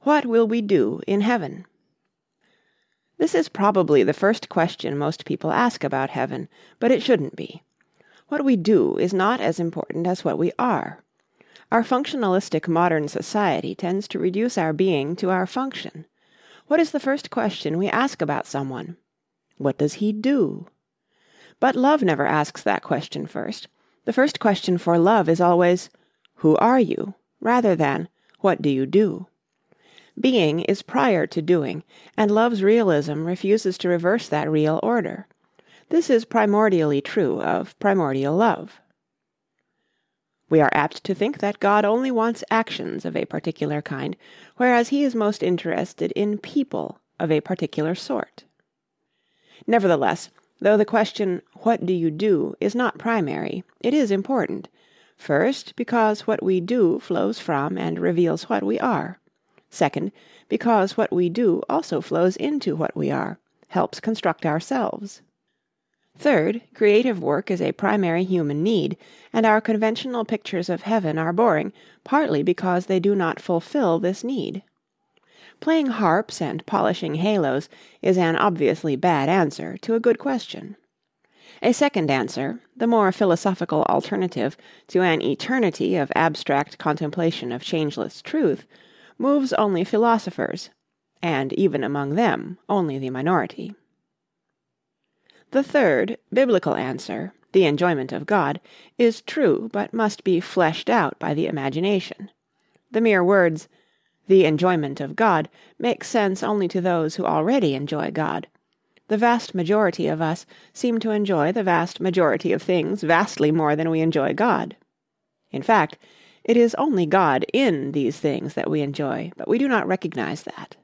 What will we do in heaven? This is probably the first question most people ask about heaven, but it shouldn't be. What we do is not as important as what we are. Our functionalistic modern society tends to reduce our being to our function. What is the first question we ask about someone? What does he do? But love never asks that question first. The first question for love is always, "Who are you?" rather than, "What do you do?" Being is prior to doing, and love's realism refuses to reverse that real order. This is primordially true of primordial love. We are apt to think that God only wants actions of a particular kind, whereas he is most interested in people of a particular sort. Nevertheless, though the question, "What do you do?" is not primary, it is important. First, because what we do flows from and reveals what we are. Second, because what we do also flows into what we are, helps construct ourselves. Third, creative work is a primary human need, and our conventional pictures of heaven are boring, partly because they do not fulfill this need. Playing harps and polishing halos is an obviously bad answer to a good question. A second answer, the more philosophical alternative to an eternity of abstract contemplation of changeless truth, moves only philosophers, and even among them only the minority. The third, biblical answer, the enjoyment of God, is true but must be fleshed out by the imagination. The mere words, "the enjoyment of God," make sense only to those who already enjoy God. The vast majority of us seem to enjoy the vast majority of things vastly more than we enjoy God. In fact, it is only God in these things that we enjoy, but we do not recognize that.